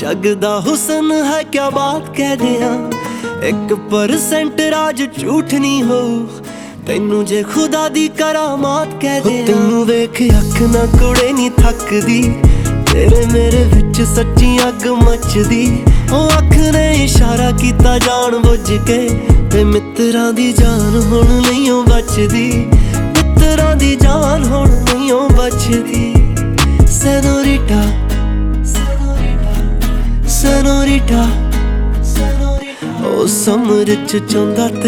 जग दा हुसन है क्या बात कह दिया 1% राज झूठ नहीं हो तैनू जे खुदा दी करामात कह दिया तैनू वेख अख ना कुड़े नी थकदी तेरे मेरे विच सच्ची अग मचदी ओ अख ने इशारा कीता जान बुझ के ते मित्रां दी जान हुण नहीं ओ बचदी मित्रां दी जान हुण नहीं ओ बचदी सेनोरिटा सेनोरिटा ओ समर च चौंदा